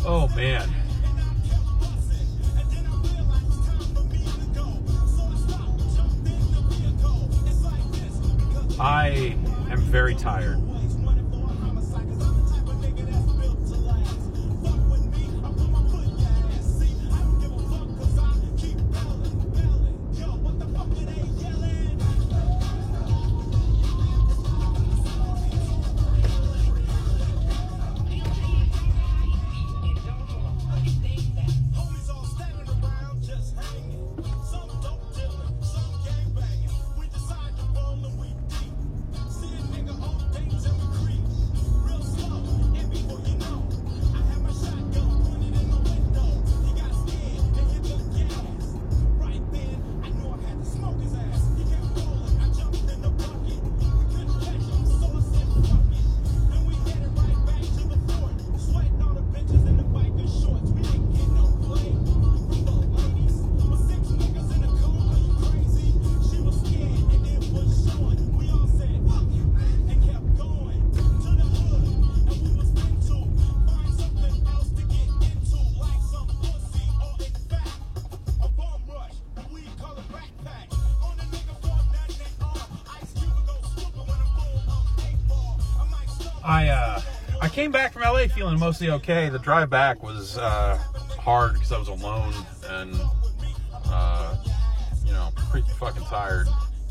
Oh, man. I am very tired. I came back from LA feeling mostly okay. The drive back was hard because I was alone and you know, pretty fucking tired.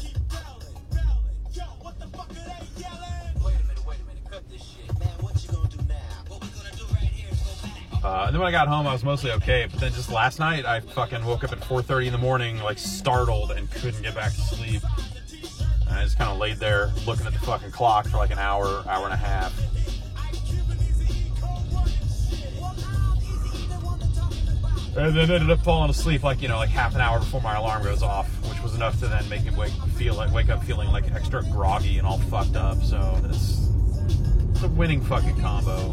And then when I got home, I was mostly okay. But then just last night, I fucking woke up at 4:30 in the morning, like startled, and couldn't get back to sleep. And I just kind of laid there looking at the fucking clock for like an hour, hour and a half. And then ended up falling asleep like, you know, like half an hour before my alarm goes off, which was enough to then make me wake up feeling like extra groggy and all fucked up. So it's a winning fucking combo.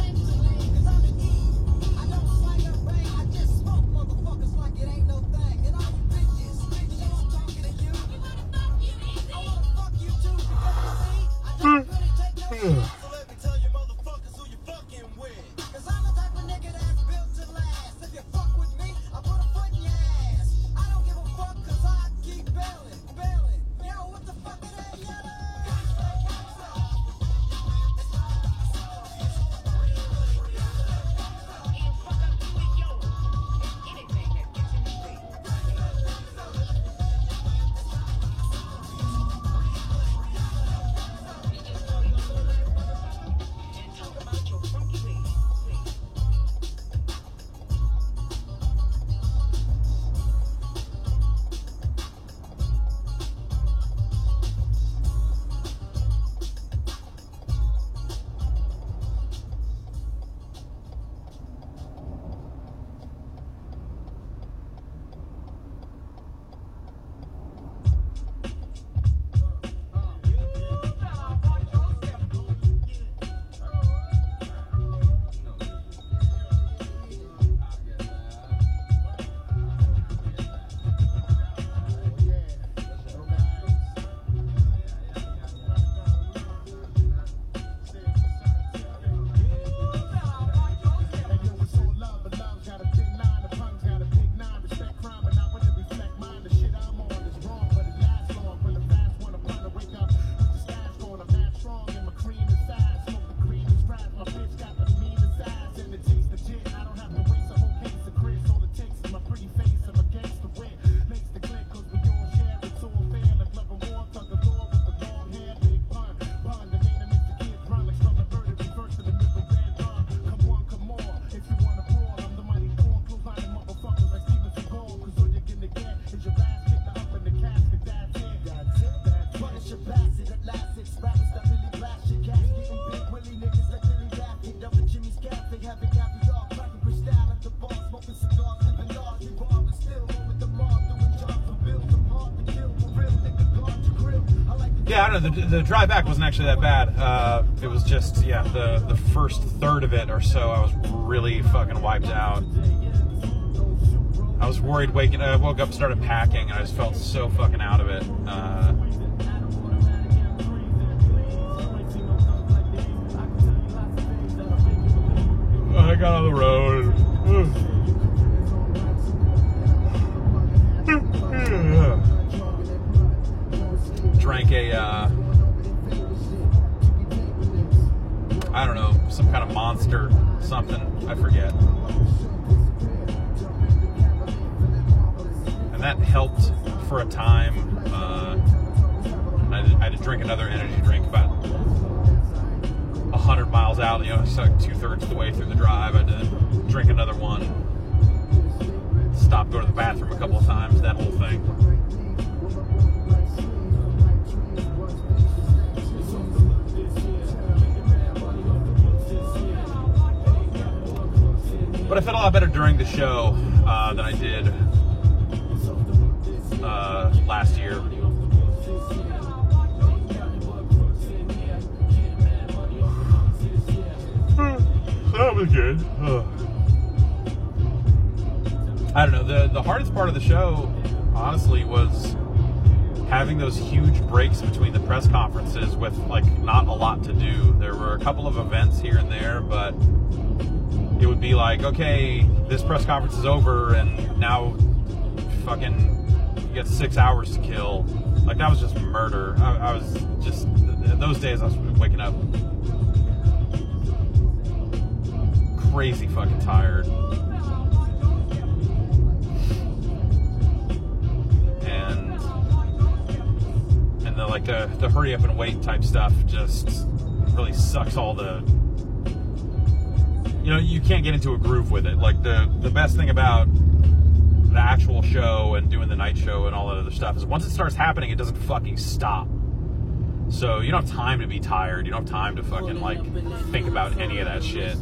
Yeah, I don't know, the drive back wasn't actually that bad. It was just, yeah, the first third of it or so, I was really fucking wiped out. I was worried I woke up, started packing, and I just felt so fucking out of it. I got on the road. like a, I don't know, some kind of monster, something, I forget. And that helped for a time. I had to drink another energy drink about 100 miles out, you know, it's like 2/3 of the way through the drive. I had to drink another one. Stop, go to the bathroom a couple of times, that whole thing. But I felt a lot better during the show than I did last year. That was good. I don't know. The hardest part of the show, honestly, was having those huge breaks between the press conferences with like not a lot to do. There were a couple of events here and there, but it would be like, okay, this press conference is over, and now fucking you got 6 hours to kill. Like, that was just murder. I was just, those days I was waking up crazy fucking tired. And the hurry up and wait type stuff just really sucks all the, you know, you can't get into a groove with it. Like, the best thing about the actual show and doing the night show and all that other stuff is once it starts happening, it doesn't fucking stop. So you don't have time to be tired. You don't have time to fucking, like, think about any of that shit.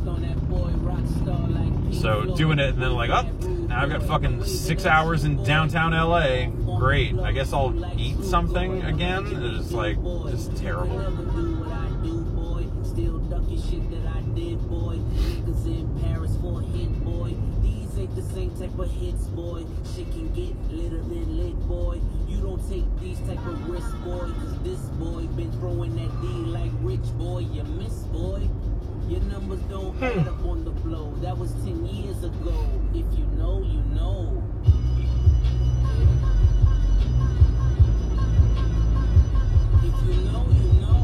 So doing it and then like, oh, now I've got fucking 6 hours in downtown LA. Great. I guess I'll eat something again. It's like, just terrible. Still ducking shit that I did, boy. Niggas in Paris for a hit, boy. These ain't the same type of hits, boy. Shit can get litter than lit, boy. You don't take these type of risks, boy. Cause this boy been throwing that D like rich, boy. You miss, boy. Your numbers don't add up on the blow. That was 10 years ago. If you know, you know. If you know, you know.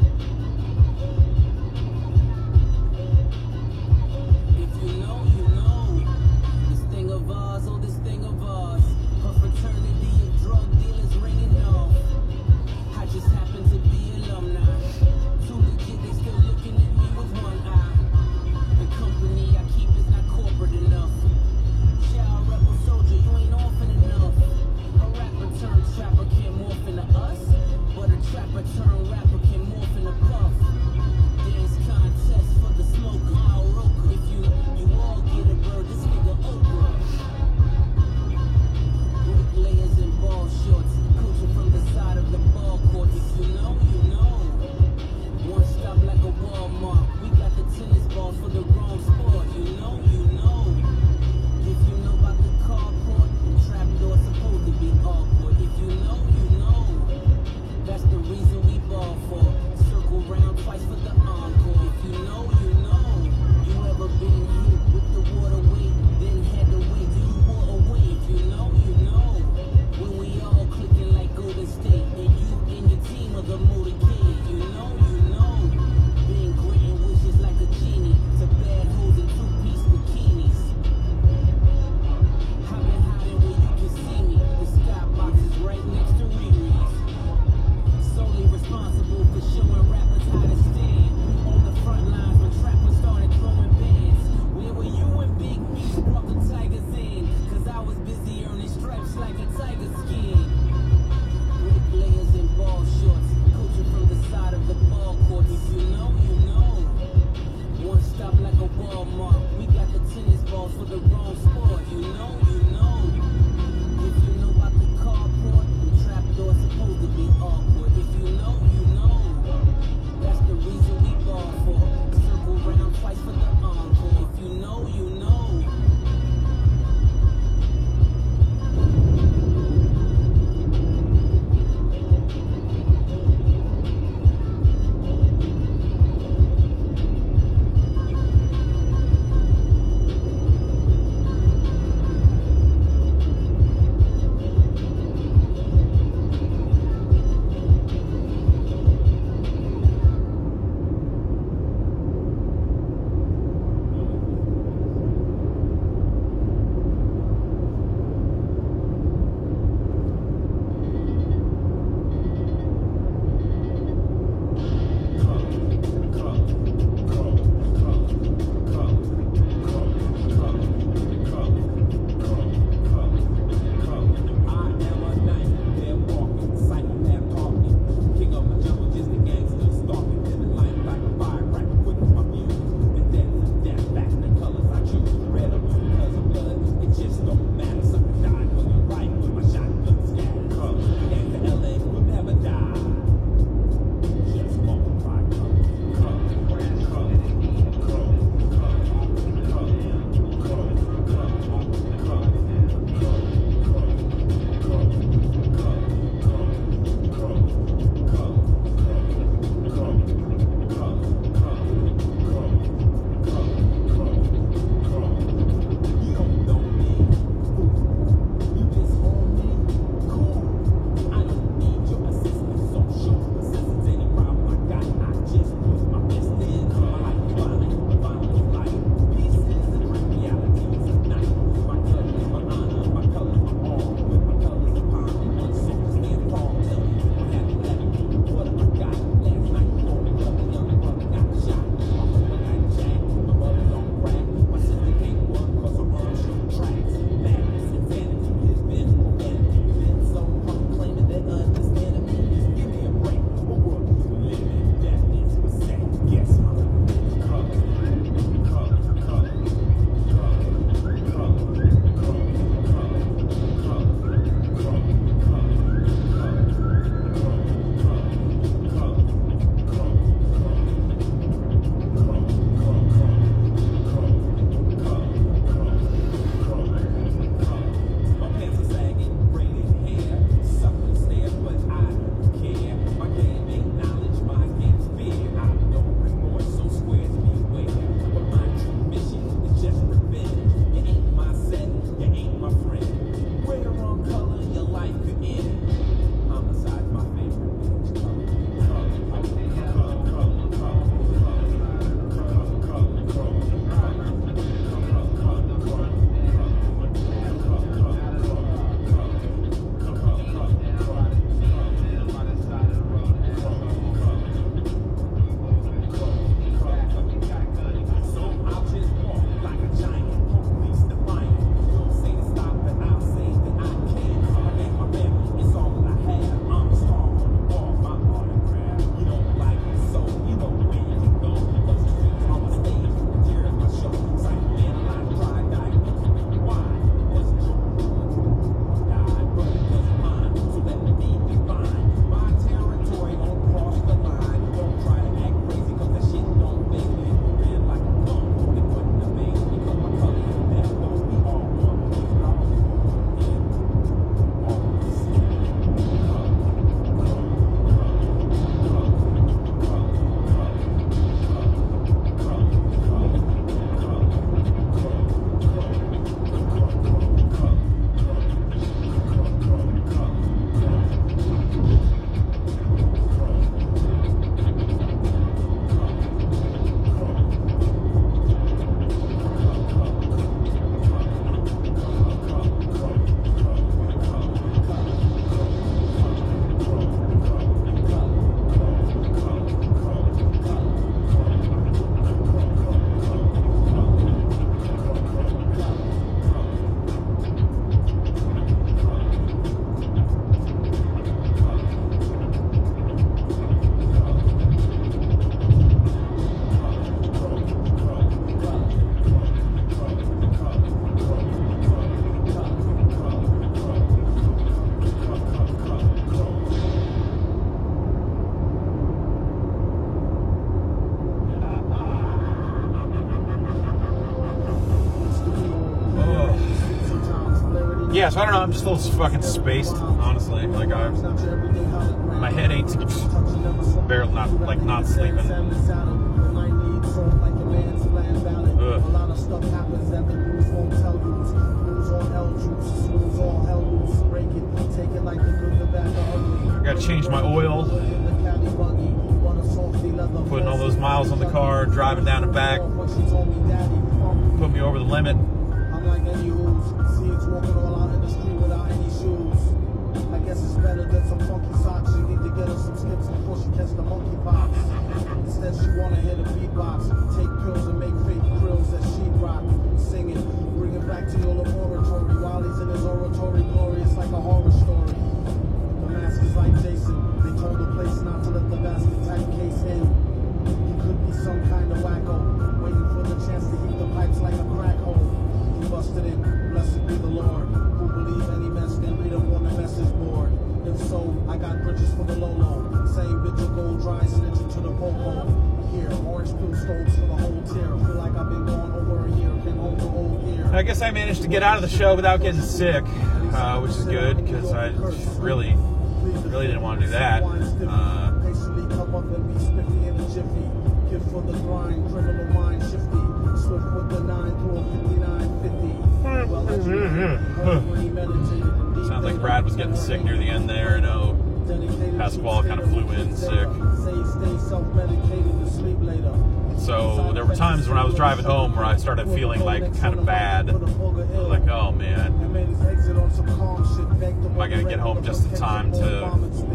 If you know, you know. This thing of ours, oh, this thing of ours. Her fraternity of drug dealers ringing off. I just happen to be alumni. Too legit, they still looking at me with one eye. The company I keep is not corporate enough. Child rebel soldier, Yeah, so I don't know. I'm just a little fucking spaced, honestly. Like my head ain't barely not sleeping. Ugh. I gotta change my oil. Putting all those miles on the car, driving down and back. Put me over the limit. Walking all out in the street without any shoes. I guess it's better than some funky socks. She need to get her some skips before she catch the monkey pox. Instead she wanna hear the beatbox, take pills and make fake grills that she rock. Singing, bring it back to your laboratory. While he's in his oratory glory, it's like a horror story. The mask is like Jason. They told the place not to let the basket type case in. He could be some kind of wacko, waiting for the chance to heat the pipes like a crack hole. He busted in. Blessed be the Lord, who believe any mess, then read up on the message board. If so, I got bridges for the Lolo. Same bitch of gold dry, snitching to the popo. Here, orange pill stones for the whole tier. Feel like I've been gone over a year, came home to old gear. I guess I managed to get out of the show without getting sick, which is good, because I really didn't want to do that. Patiently come up and be spiffy in a jiffy. Give for the grind, criminal mind shifty. Swift with the 9 through a 5950. Sounds like Brad was getting sick near the end there. I know Pasquale kind of flew in sick. So there were times when I was driving home where I started feeling like kind of bad. I was like, oh man, am I going to get home just in time to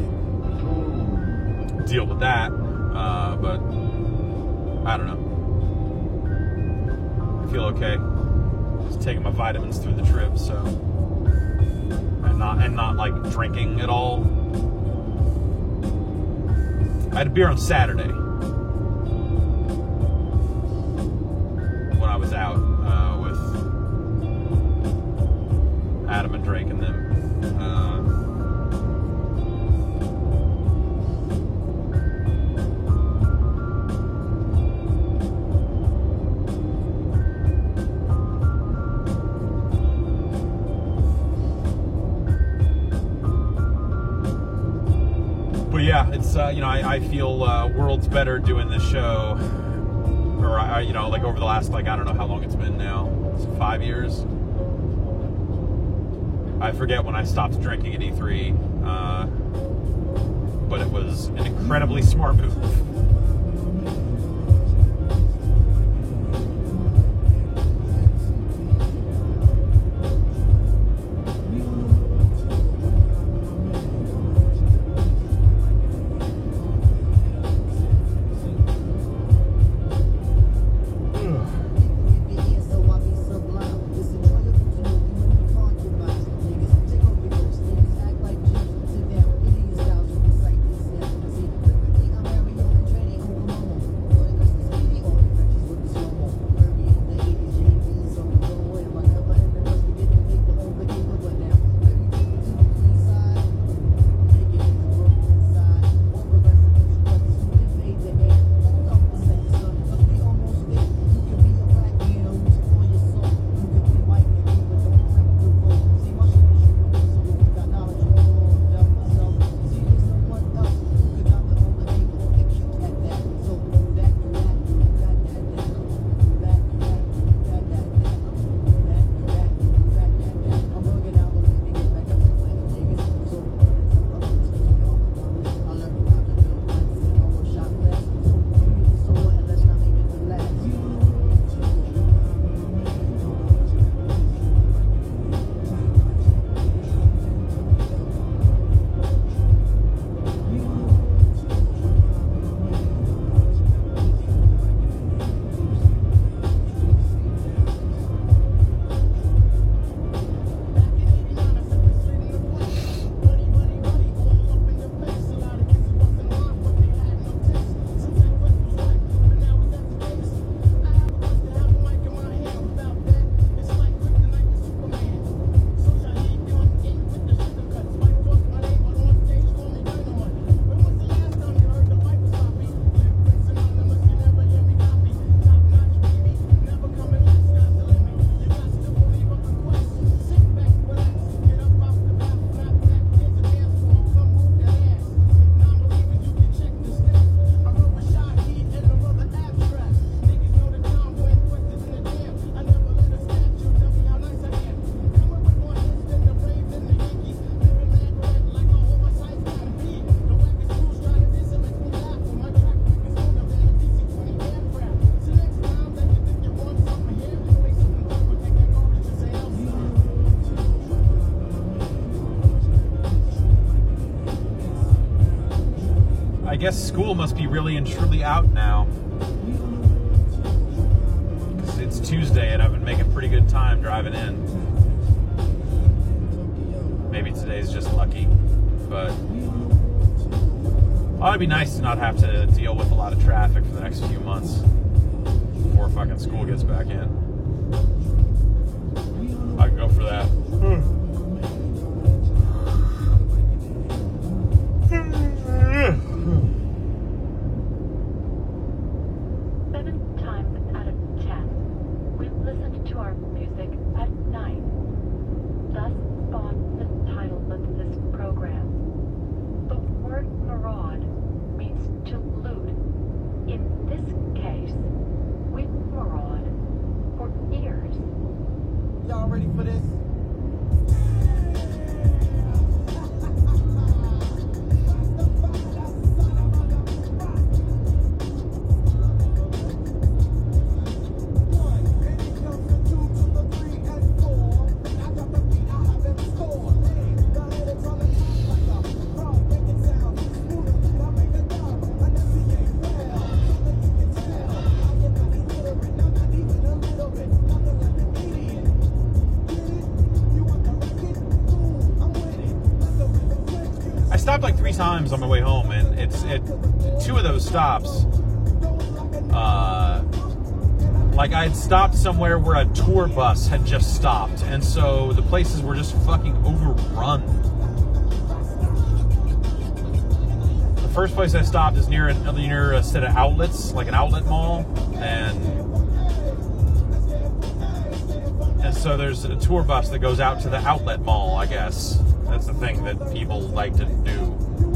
deal with that? But I don't know. I feel okay. Taking my vitamins through the trip, so and not like drinking at all. I had a beer on Saturday when I was out with Adam and Drake and them. Yeah, it's I feel worlds better doing this show, or like over the last I don't know how long it's been now. It's 5 years. I forget when I stopped drinking at E3, but it was an incredibly smart move. guess school must be really and truly out now. Because it's Tuesday and I've been making pretty good time driving in. Maybe today's just lucky, but it'd be nice to not have to deal with a lot of traffic for the next few months before fucking school gets back in. I can go for that. Stopped like 3 times on my way home, and it's at 2 of those stops. Like I had stopped somewhere where a tour bus had just stopped, and so the places were just fucking overrun. The first place I stopped is near a set of outlets, like an outlet mall, and so there's a tour bus that goes out to the outlet mall, I guess. That's the thing that people like to do.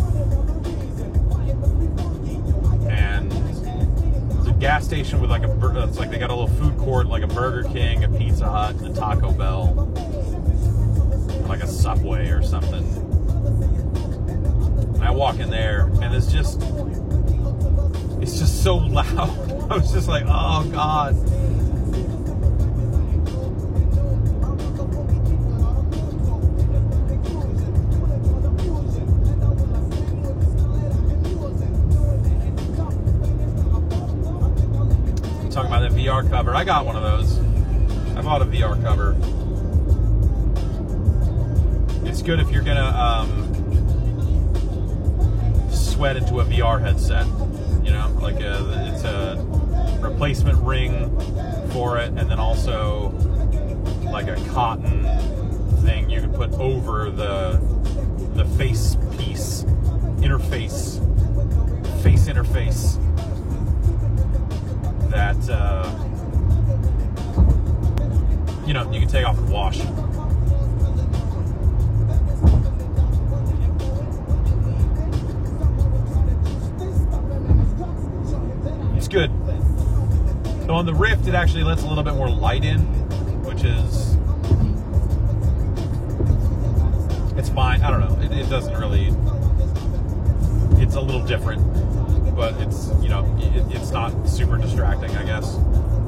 And there's a gas station with it's like they got a little food court, like a Burger King, a Pizza Hut, and a Taco Bell, like a Subway or something. And I walk in there, and it's just so loud. I was just like, oh God. Talking about that VR cover. I got one of those. I bought a VR cover. It's good if you're gonna sweat into a VR headset. You know, like it's a replacement ring for it, and then also like a cotton thing you can put over the face piece, face interface. That you know, you can take off and wash. It's good. So on the Rift, it actually lets a little bit more light in, which is, it's fine. I don't know. It doesn't really. It's a little different. But it's, you know, it's not super distracting, I guess.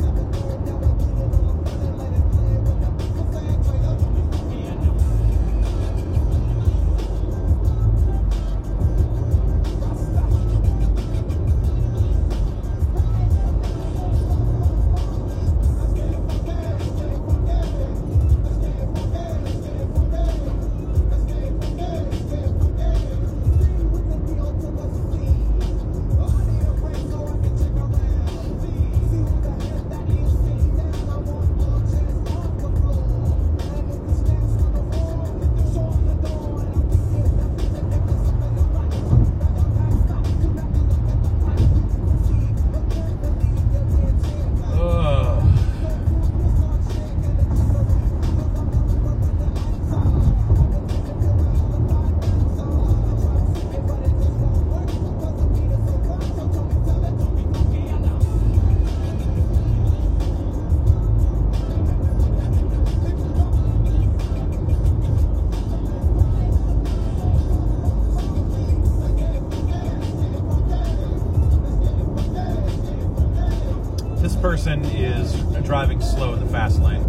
Person is driving slow in the fast lane.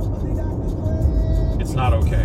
It's not okay.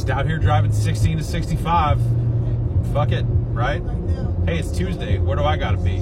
Just out here driving 16 to 65. Fuck it, right? Hey, it's Tuesday. Where do I gotta be?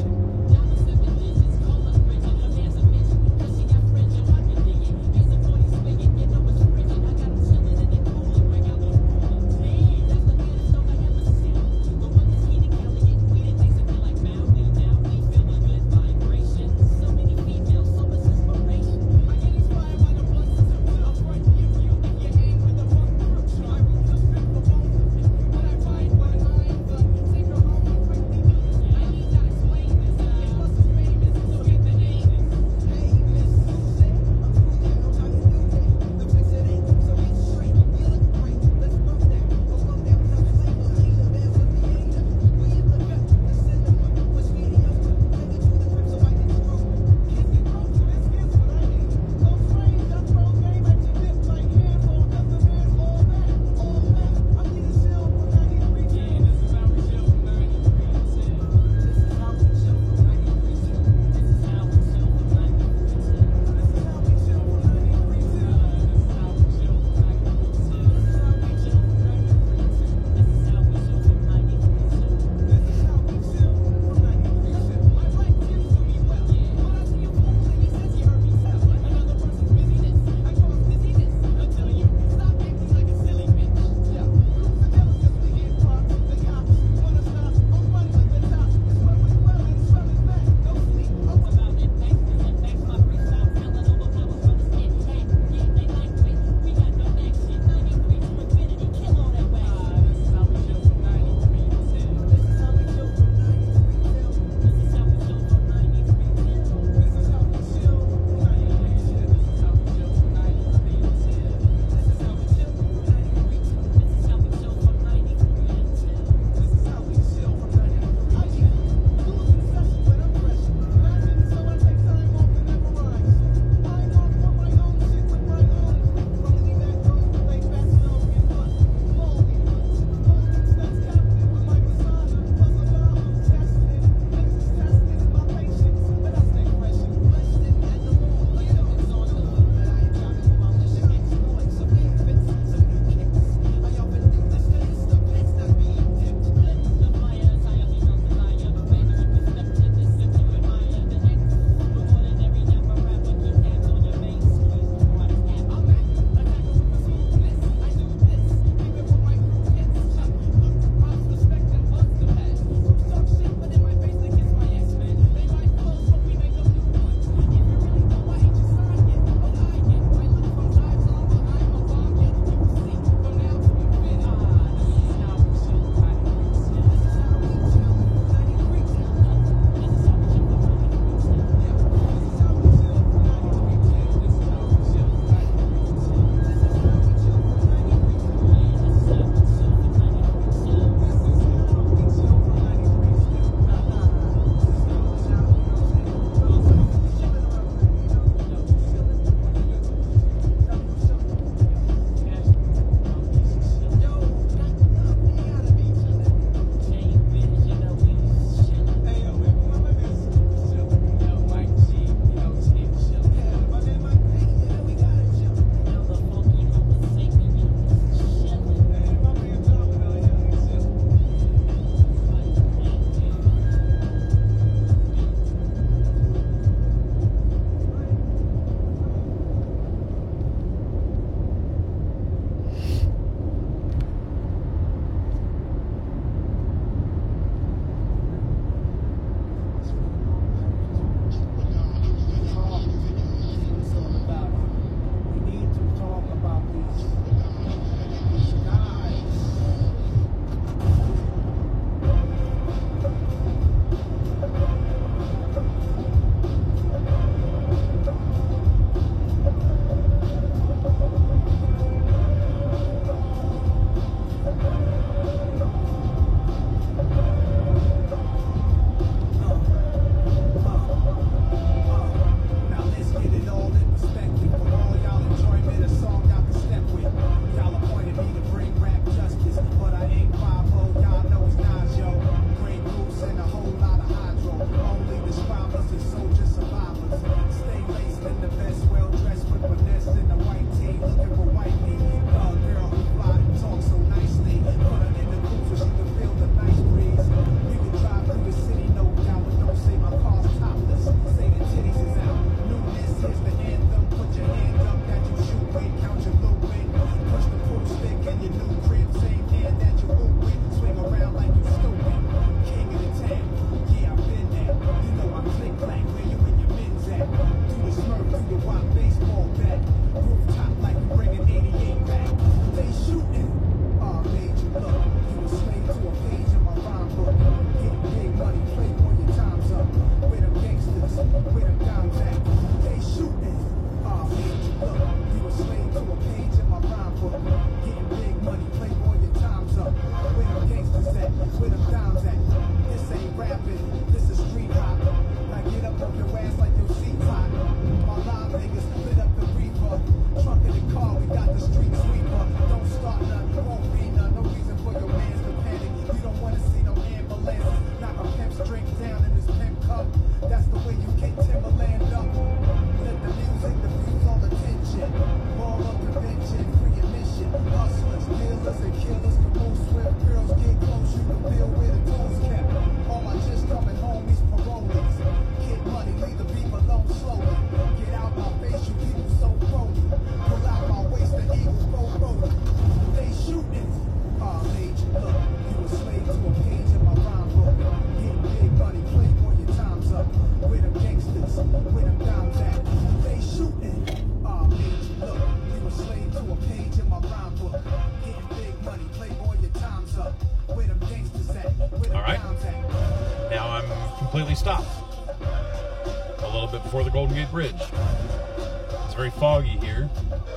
completely stopped a little bit before the Golden Gate Bridge. It's very foggy here.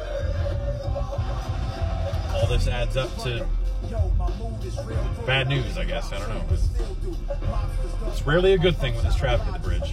All this adds up to bad news, I guess. I don't know. It's rarely a good thing when there's traffic at the bridge.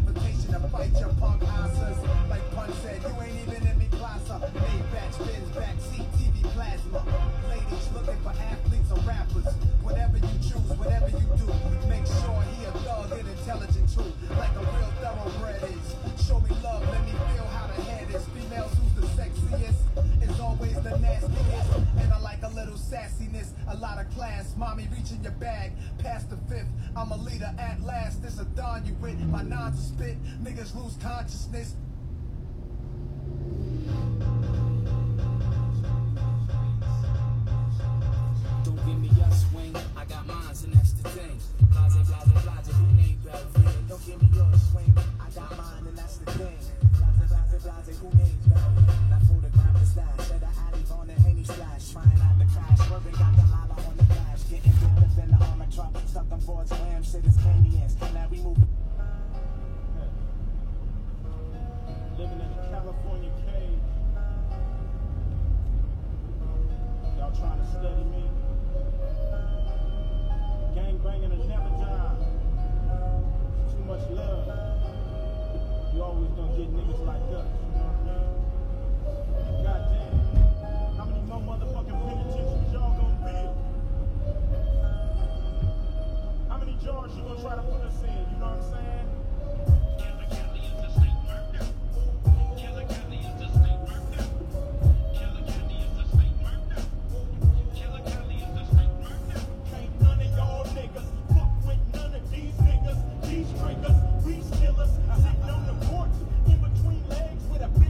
Like a real thoroughbred is. Show me love, let me feel how the head is. Females who's the sexiest is always the nastiest. And I like a little sassiness, a lot of class. Mommy, reach in your bag, past the fifth. I'm a leader at last. This a dawn you with. My nons are spit. Niggas lose consciousness. Don't give me your swing, I got mines and that's the thing. Blase, blase, blase, who named Belvin? Don't give me your swing, I got mine and that's the thing. Blase, blase, blase, who named Belvin? I photographed the stash, said the Addies on the Henny slash. Trying out the crash, swerving, got the lala on the dash. Getting bigger than the armor truck, stuck on Ford's Ram, shit is Kenyans. Now we move. Living in a California cage. Y'all trying to study me. Gang banging will never die. Too much love. You always gonna get niggas like us. You know what I mean? Goddamn. How many more motherfucking penitentiaries y'all gonna build? How many jars you gonna try to put us in? You know what I'm saying? These triggers, these killers, sitting on the porch, in between legs with a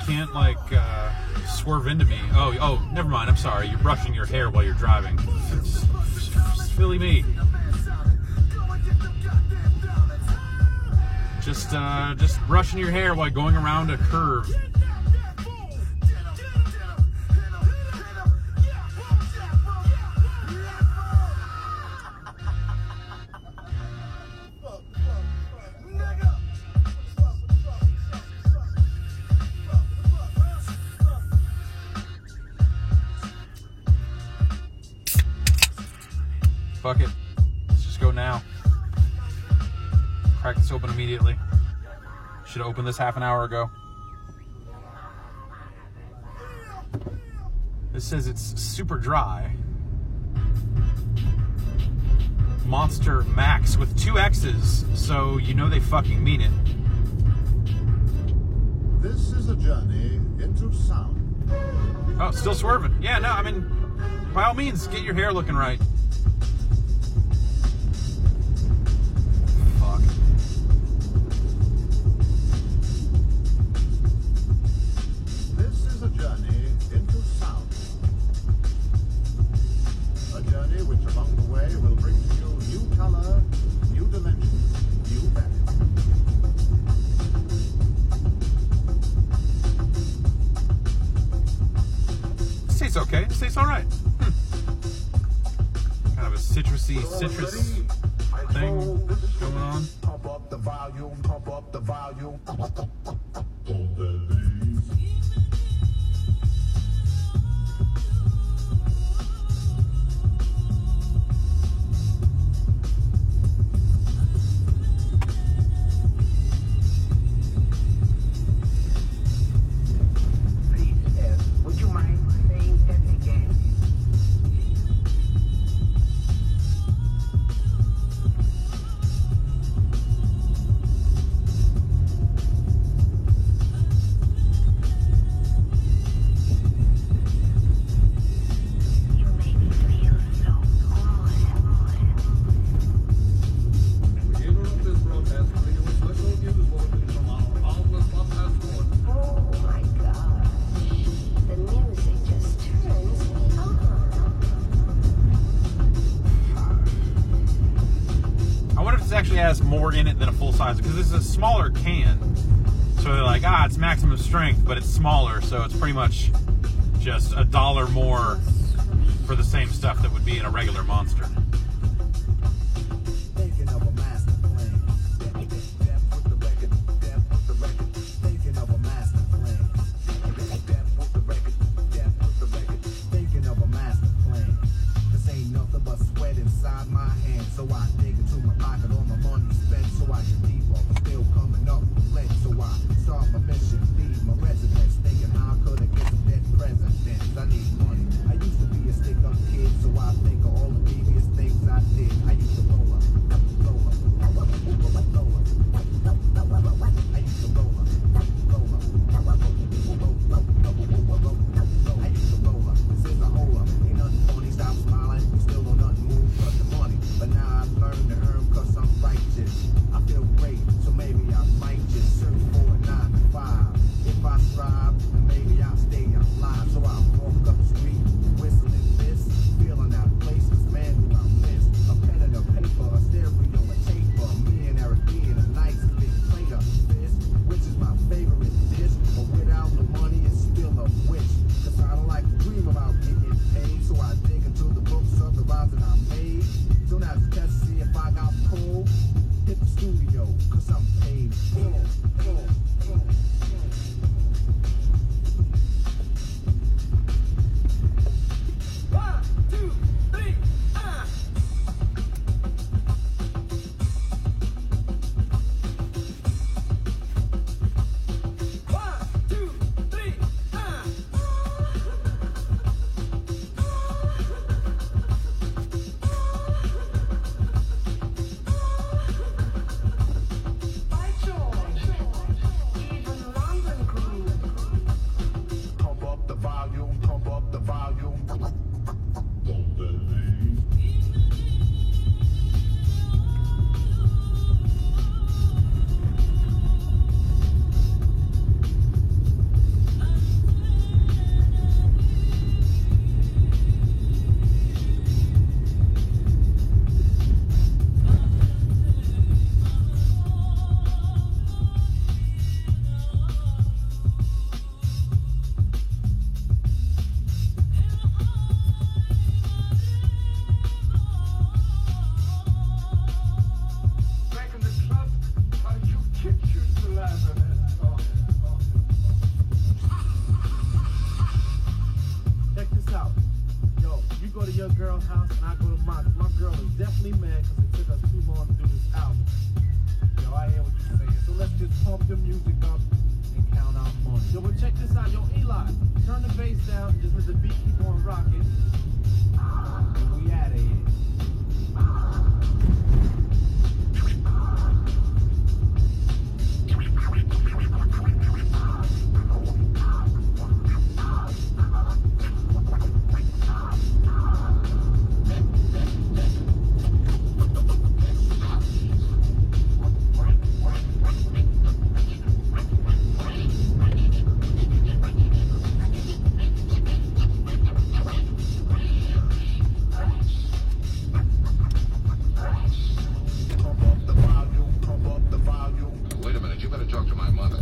can't like swerve into me. Oh, never mind. I'm sorry. You're brushing your hair while you're driving. Silly me. Just brushing your hair while going around a curve. Fuck it. Let's just go now. Crack this open immediately. Should have opened this half an hour ago. This says it's super dry. Monster Max with 2 X's, so you know they fucking mean it. This is a journey into sound. Oh, still swerving. Yeah, no, I mean, by all means, get your hair looking right. Fuck. This is a journey into sound. A journey which along the way will bring to you new color, new dimension, new value. This tastes okay. This tastes alright. Kind of a citrusy citrus thing going on. Pump up the volume, pump up the volume. Would you mind saying that again? You make me feel so We interrupt this broadcast to bring you a special news bulletin from our marvelous podcast board. Oh my gosh. The music just turns me on. I wonder if this actually has more in it than a full size, because this is a smaller can. So they're like, it's maximum strength, but it's smaller, so it's pretty much just $1 more for the same stuff that would be in a regular Monster. Thinking of a master plan. Death with the record, death with the record. Thinking of a master plan. Death with the record, death with the record. Thinking of a master plan. This ain't nothing but sweat inside my hands. So I dig into my pocket, all my money spent. So I can keep up, still coming up with plenty. So I start my mission, leave my residence. Thinking how could I get some dead presidents? I need money. I used to be a stick-up kid, so I think of all the devious things I did. I used to roll up, roll up, roll up, roll up, roll up. I used to roll up, roll up, roll up, I used to roll up. This is a hole up. Ain't nothing funny. Stop smiling. You still don't nothing move but the money. But now I've learned to earn 'cause I'm righteous. I feel great. So go to your girl's house and I go to mine. 'Cause my girl is definitely mad because it took us too long to do this album. Yo, I hear what you're saying. So let's just pump the music up and count our money. Yo, but check this out. Yo, Eli, turn the bass down. Just let the beat keep on rocking. And we out of here. Wait a minute, you better talk to my mother.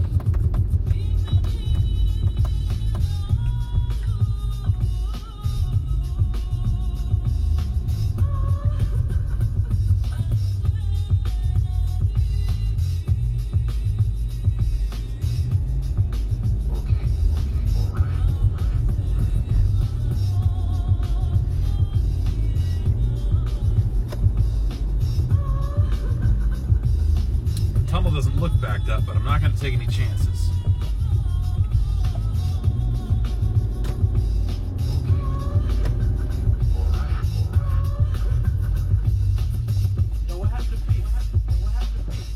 The tunnel doesn't look backed up, but I'm not going to take any chances. Yo, what happened to Pete? What happened to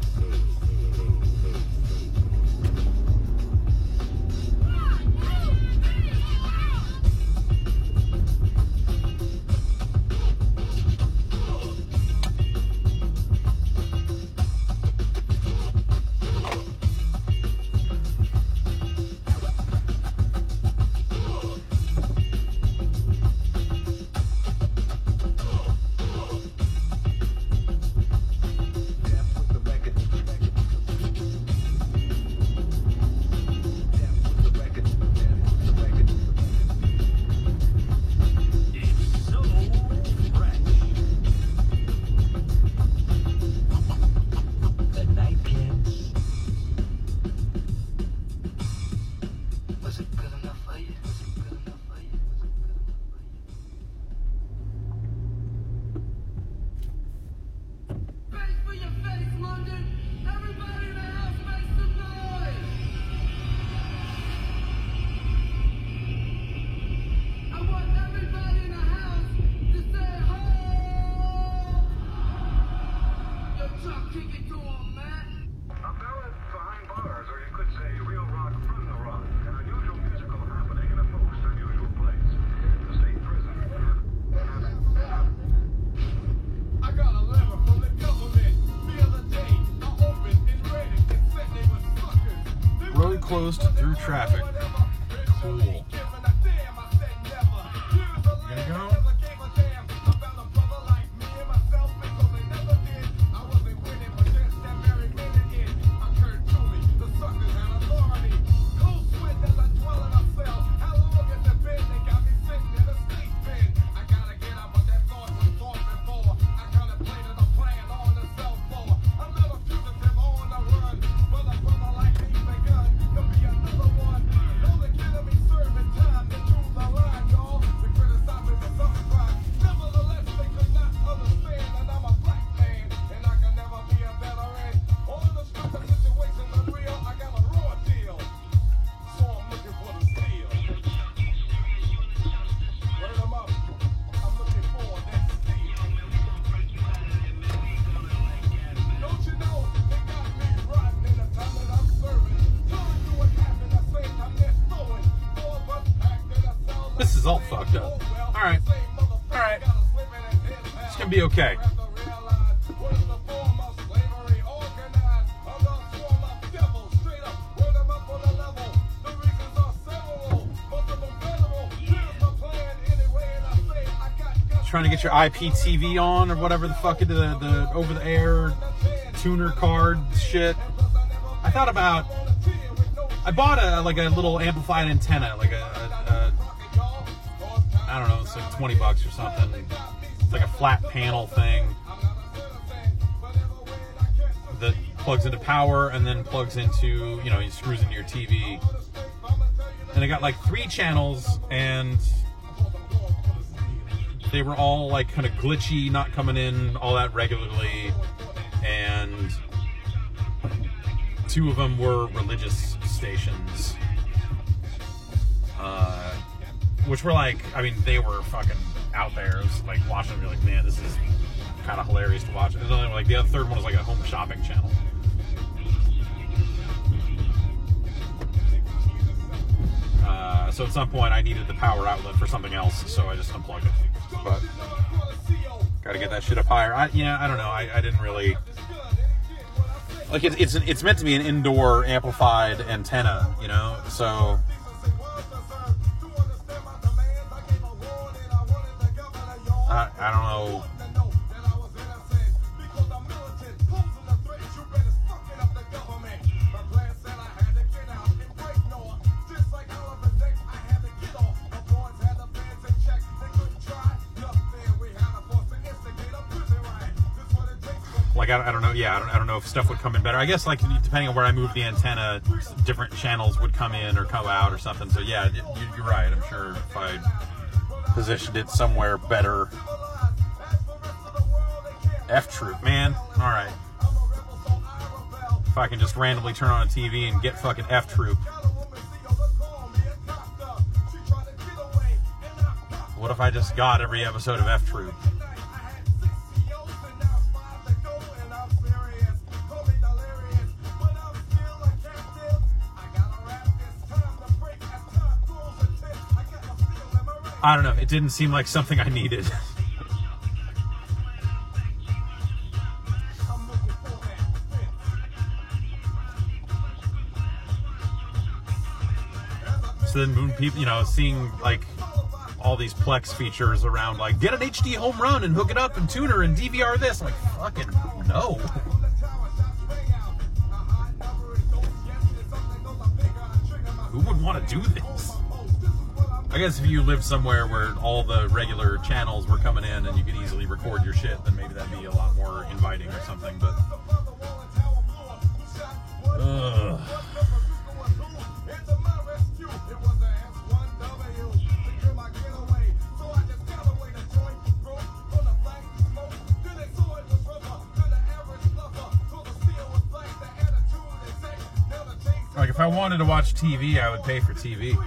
Good night, kids. Was it good enough for you? Was it good enough for you? Was it good enough for you? Face for your face, London! Everybody in the house make some noise! I want everybody in the house to say ho! Yo, Chuck, kick it to him, man! A ballad behind bars, or you could say real rock from the rock. An unusual musical happening in a most unusual place. The state prison. I got a letter from the government the other day. I opened and read it and said they were suckers. Road closed through traffic. Cool. You gonna go? This is all fucked up. Alright. Alright. It's gonna be okay. Trying to get your IPTV on or whatever the fuck it is, the over-the-air tuner card shit. I thought about, I bought a little amplified antenna, like I don't know, it's like 20 bucks or something. It's like a flat panel thing that plugs into power and then plugs into, you know, it screws into your TV. And it got like 3 channels and they were all like kind of glitchy, not coming in all that regularly, and 2 of them were religious stations, which were like, I mean, they were fucking out there. It was like watching them, you're like, man, this is kind of hilarious to watch. And then like the other third one was like a home shopping channel. So at some point I needed the power outlet for something else, so I just unplugged it. But gotta get that shit up higher. I don't know. I didn't really like it. It's meant to be an indoor amplified antenna, you know. So I don't know. Like, I don't know. Yeah, I don't know if stuff would come in better. I guess, like, depending on where I move the antenna, different channels would come in or come out or something. So, yeah, you're right. I'm sure if I positioned it somewhere better. F-Troop, man. All right. If I can just randomly turn on a TV and get fucking F-Troop. What if I just got every episode of F-Troop? I don't know. It didn't seem like something I needed. So then when people, you know, seeing like all these Plex features around, like get an HD home run and hook it up and tuner and DVR this, I'm like, fucking no. Who would want to do this? I guess if you lived somewhere where all the regular channels were coming in and you could easily record your shit, then maybe that'd be a lot more inviting or something, but... Like, if I wanted to watch TV, I would pay for TV.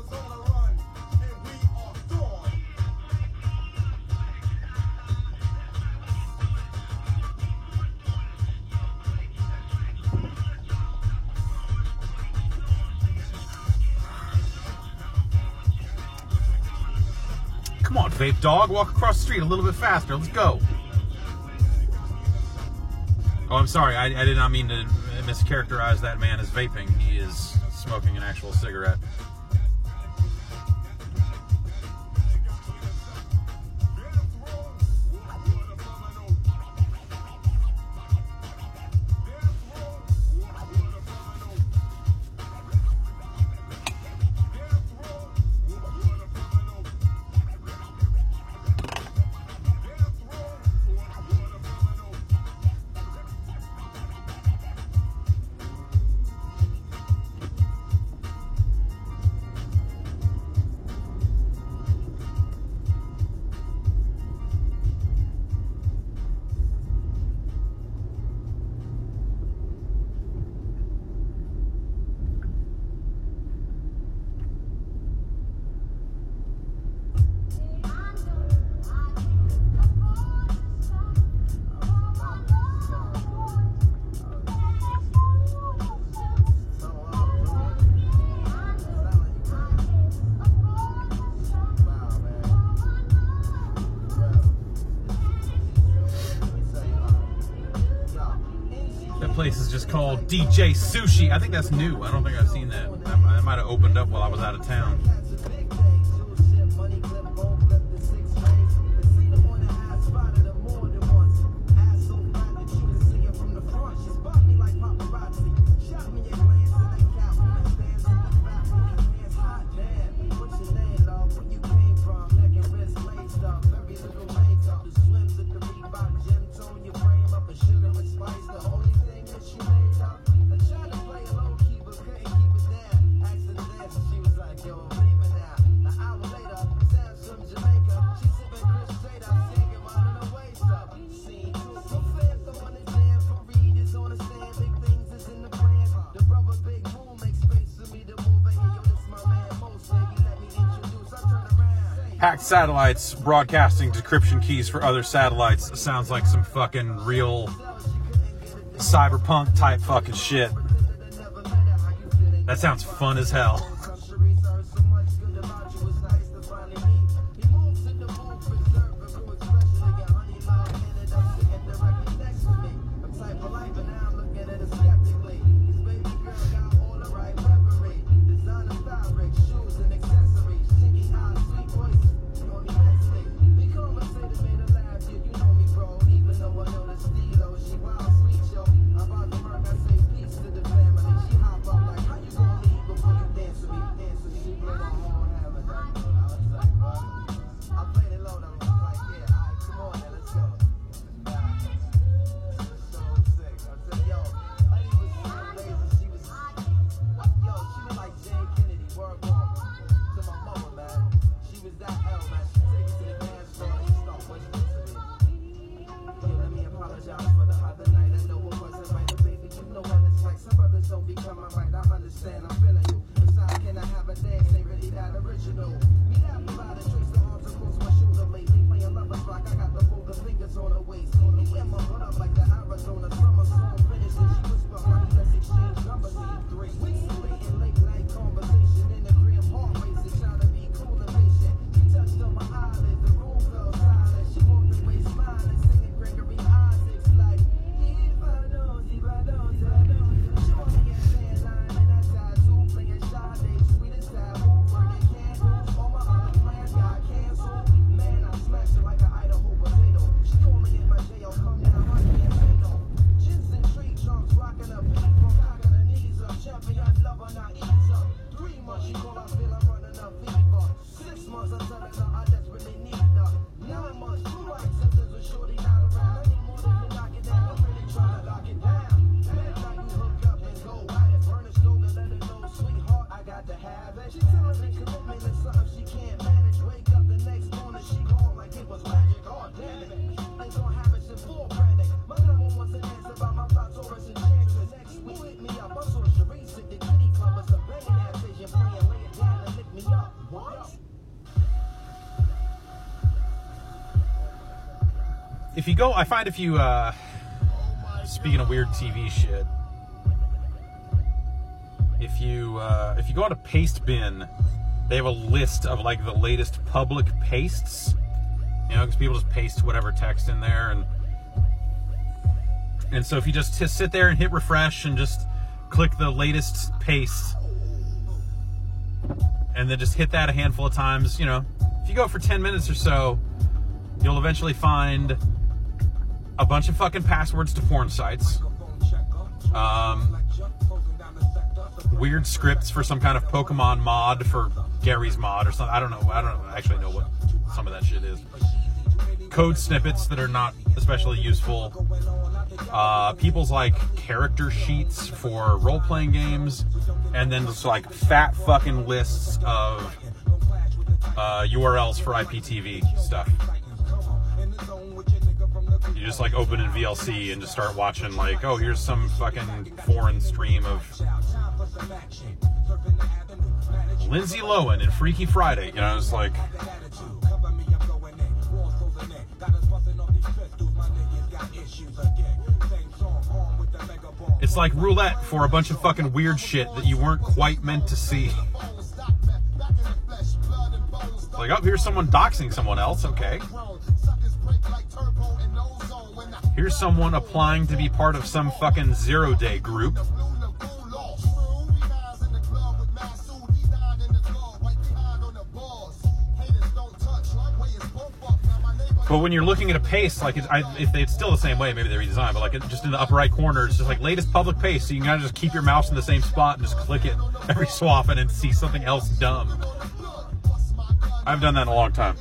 Come on, vape dog, walk across the street a little bit faster. Let's go. Oh, I'm sorry. I did not mean to mischaracterize that man as vaping. He is smoking an actual cigarette. Place is just called DJ Sushi. I think that's new. I don't think I've seen that. I might have opened up while I was out of town. She was like, yo, Hacked satellites broadcasting decryption keys for other satellites. Sounds like some fucking real cyberpunk type fucking shit. That sounds fun as hell. If you go, I find if you, speaking of weird TV shit, if you go on to Pastebin, they have a list of like the latest public pastes, you know, because people just paste whatever text in there, and so if you just sit there and hit refresh and just click the latest paste, and then just hit that a handful of times, you know, if you go for 10 minutes or so, you'll eventually find a bunch of fucking passwords to porn sites, weird scripts for some kind of Pokemon mod for Gary's mod or something. I don't actually know what some of that shit is. Code snippets that are not especially useful. People's like character sheets for role-playing games, and then just like fat fucking lists of URLs for IPTV stuff. You just like open in VLC and just start watching like, oh, here's some fucking foreign stream of Lindsay Lohan in Freaky Friday. You know, it's like, it's like roulette for a bunch of fucking weird shit that you weren't quite meant to see. Like, oh, here's someone doxing someone else. Okay. Here's someone applying to be part of some fucking zero-day group. But when you're looking at a paste, like if it's still the same way, maybe they redesigned, but like just in the upper right corner, it's just like latest public paste, so you can kind of just keep your mouse in the same spot and just click it every so often and see something else dumb. I've done that in a long time.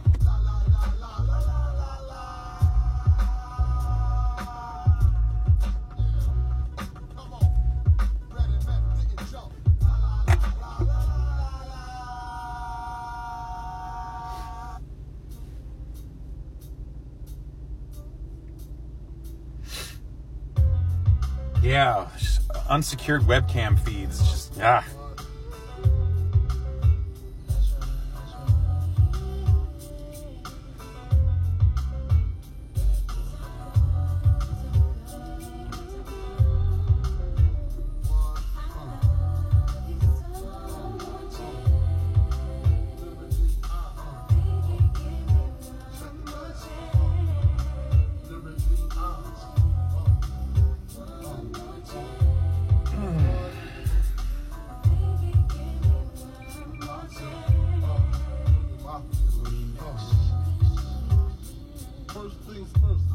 Yeah, just unsecured webcam feeds. Just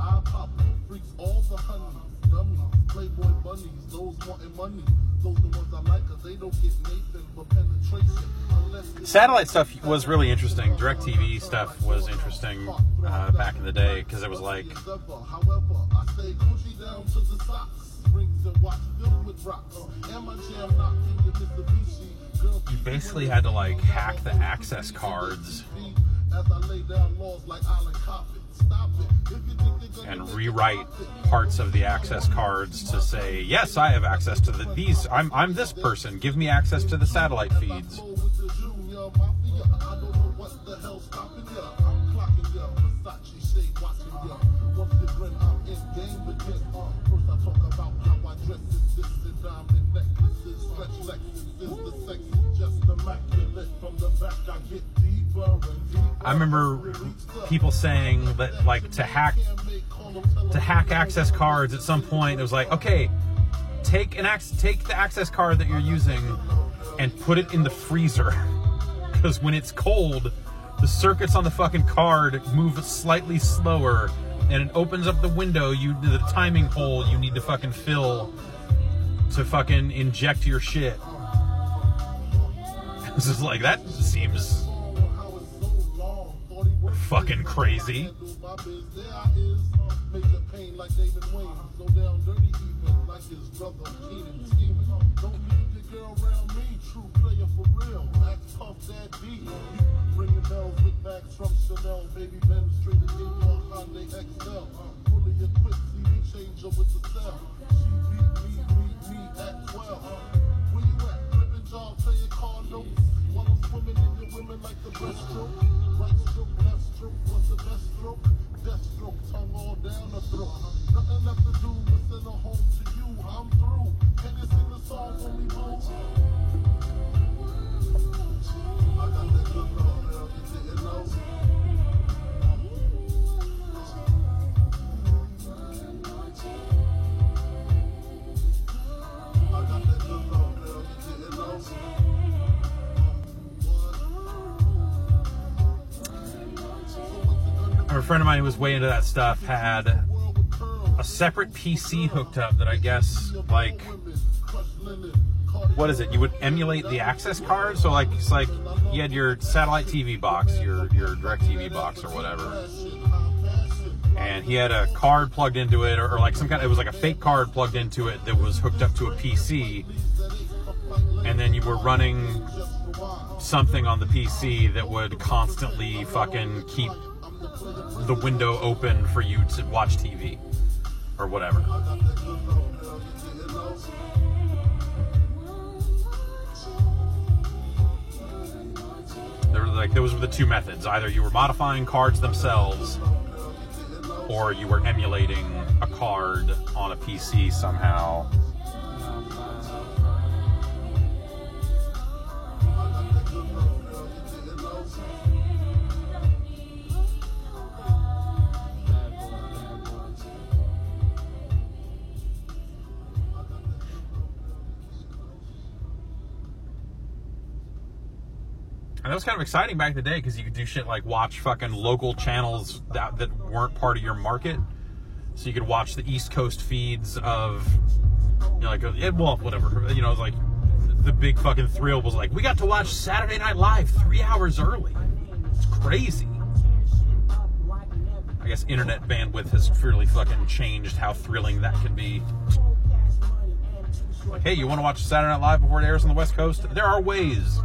eye popper, freaks all the honey, dummy, playboy bunnies, those wanting money. Those the ones I like, cause they don't get Nathan but penetration. Satellite stuff was really interesting. DirecTV stuff was interesting back in the day because it was like, However, I stay Gucci down to the socks. Rings and watch filled with rocks. And my jam knocking your Mitsubishi. Girl, you basically had to like hack the access cards as I lay down laws like Island Coffin. Stop it. If you think they're gonna and rewrite parts of the access cards to say, yes, I have access to these. I'm this person. Give me access to the satellite feeds. with the junior mafia, I don't know what the hell's stopping ya. I'm clocking ya, Versace shade watching ya. Once the grin, I'm in game begin. First I talk about how I dress this and diamond necklaces, stretch Lexus is the sexy, just immaculate. From the back I get deeper and deeper. I remember people saying that like to hack access cards at some point, it was like, okay, take the access card that you're using and put it in the freezer, because when it's cold, the circuits on the fucking card move slightly slower, and it opens up the window, the timing hole you need to fucking fill to fucking inject your shit. This is like, that seems fucking crazy. Ringing bells with bags from Chanel, baby Ben straight in your Hyundai XL. Fully equipped CD changer with the cell. She beat me at 12. Where you at? Flipping job, playing car notes. While I'm swimming in your women like the breaststroke. Right stroke, left stroke, what's the best stroke? Death stroke, tongue all down the throat. Nothing left to do but send her home to you. I'm through. Can you sing the song for me, boo? I got that good love, girl, you didn't know. I got that good love, girl, you didn't know. A friend of mine who was way into that stuff had a separate PC hooked up that I guess, like, what is it? You would emulate the access card. So like, it's like you had your satellite TV box, your DirecTV box or whatever, and he had a card plugged into it, or like some kind of, it was like a fake card plugged into it that was hooked up to a PC, and then you were running something on the PC that would constantly fucking keep the window open for you to watch TV or whatever. Those were the two methods. Either you were modifying cards themselves, or you were emulating a card on a PC somehow. And that was kind of exciting back in the day because you could do shit like watch fucking local channels that weren't part of your market. So you could watch the East Coast feeds of, you know, like, well, whatever. You know, it was like the big fucking thrill was like, we got to watch Saturday Night Live 3 hours early. It's crazy. I guess internet bandwidth has really fucking changed how thrilling that can be. Like, hey, you want to watch Saturday Night Live before it airs on the West Coast? There are ways.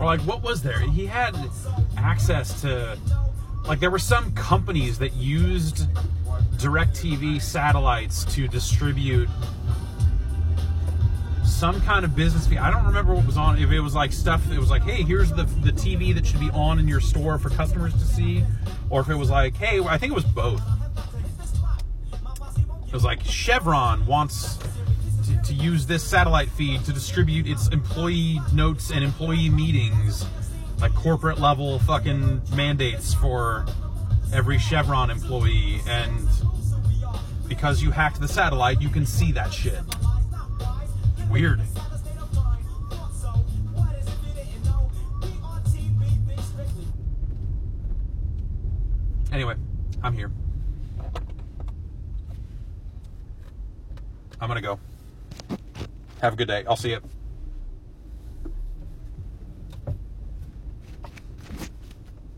Or like, what was there? He had access to, like, there were some companies that used DirecTV satellites to distribute some kind of business fee. I don't remember what was on. If it was like stuff, it was like, hey, here's the TV that should be on in your store for customers to see. Or if it was like, hey, I think it was both. It was like Chevron wants to use this satellite feed to distribute its employee notes and employee meetings, like corporate level fucking mandates for every Chevron employee. And because you hacked the satellite, you can see that shit. Weird. Anyway, I'm here. I'm gonna go. Have a good day. I'll see you.